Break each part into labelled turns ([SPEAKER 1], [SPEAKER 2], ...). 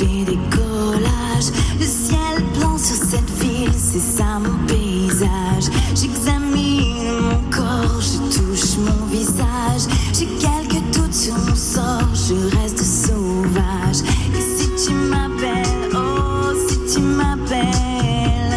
[SPEAKER 1] des décollages. Le ciel blanc sur cette ville, c'est ça mon paysage. J'examine mon corps, je touche mon visage. J'ai quelques doutes sur mon sort, je reste sauvage. Et si tu m'appelles, oh si tu m'appelles,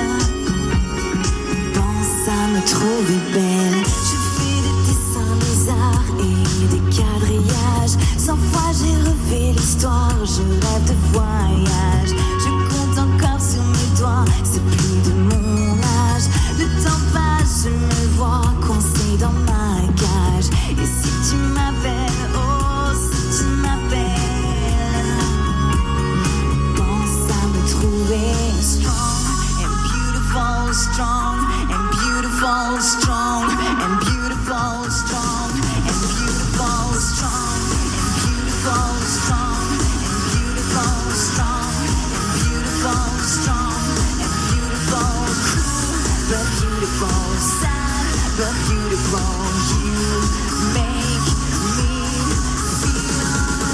[SPEAKER 1] pense à me trouver belle. Je fais des dessins, des arts et des quadrillages. 100 fois j'ai relevé l'histoire, je rêve de voyage. Je compte encore sur mes doigts, c'est plus de mon âge. Le temps passe, je me vois coincée dans ma cage. Et si tu m'appelles, oh si tu m'appelles, pense à me trouver strong and beautiful, strong and beautiful, strong and beautiful, strong and beautiful, strong and beautiful, strong and beautiful, strong and beautiful, strong and beautiful, cool but beautiful, sad but beautiful. You make me feel.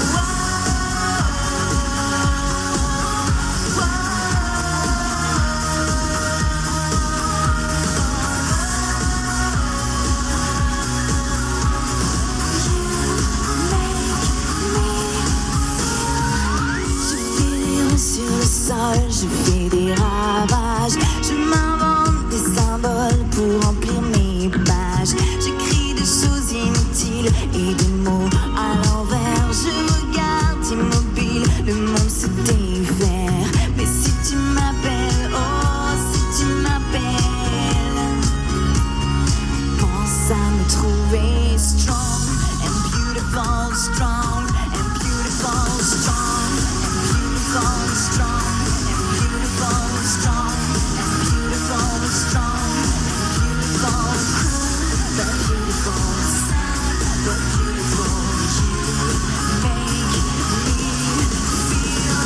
[SPEAKER 1] Sur le sol, je fais des ravages. Je m'invente des symboles pour remplir mes pages. J'écris des choses inutiles et des mots à l'envers. Je regarde immobile, le monde se défaire. Mais si tu m'appelles, oh si tu m'appelles, pense à me trouver strong and beautiful, strong and beautiful, strong and beautiful, strong and beautiful, strong and beautiful, strong and beautiful, cool but beautiful, sad but beautiful. You make me feel.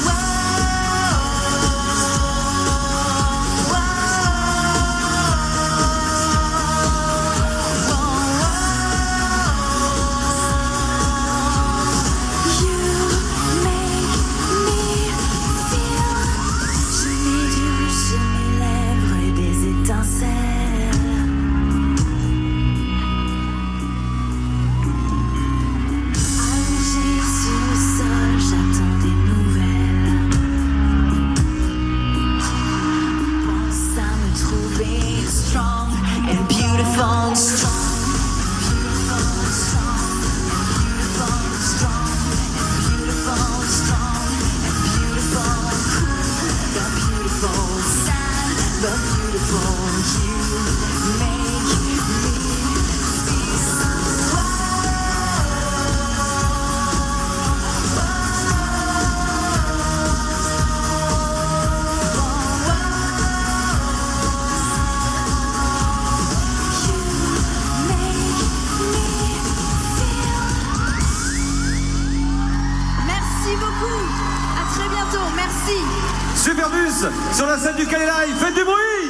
[SPEAKER 1] Strong and beautiful, strong, beautiful, strong, beautiful, strong, beautiful, strong, and beautiful, cool, but beautiful, sad, but beautiful. You make me
[SPEAKER 2] Superbus sur la scène du Calais Live, faites du bruit!